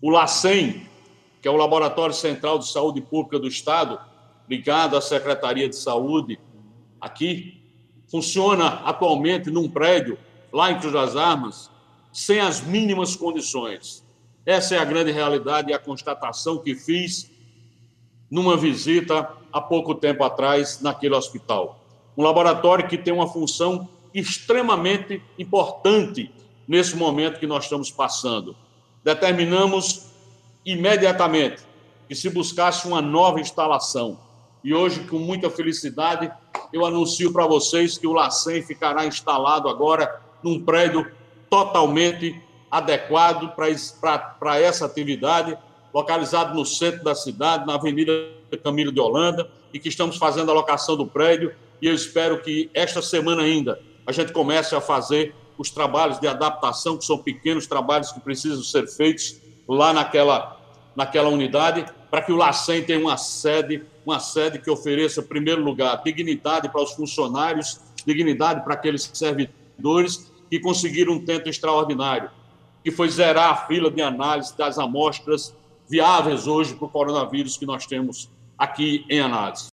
O LACEN, que é o Laboratório Central de Saúde Pública do Estado, ligado à Secretaria de Saúde, aqui, funciona atualmente num prédio, lá em Cruz das Armas, sem as mínimas condições. Essa é a grande realidade e a constatação que fiz numa visita há pouco tempo atrás naquele hospital. Um laboratório que tem uma função extremamente importante nesse momento que nós estamos passando. Determinamos imediatamente que se buscasse uma nova instalação. E hoje, com muita felicidade, eu anuncio para vocês que o LACEN ficará instalado agora num prédio totalmente adequado para essa atividade, localizado no centro da cidade, na Avenida Camilo de Holanda, e que estamos fazendo a locação do prédio, e eu espero que esta semana ainda a gente comece a fazer os trabalhos de adaptação, que são pequenos trabalhos que precisam ser feitos lá naquela unidade, para que o LACEN tenha uma sede que ofereça, em primeiro lugar, dignidade para os funcionários, dignidade para aqueles servidores que conseguiram um tento extraordinário, que foi zerar a fila de análise das amostras viáveis hoje para o coronavírus que nós temos aqui em análise.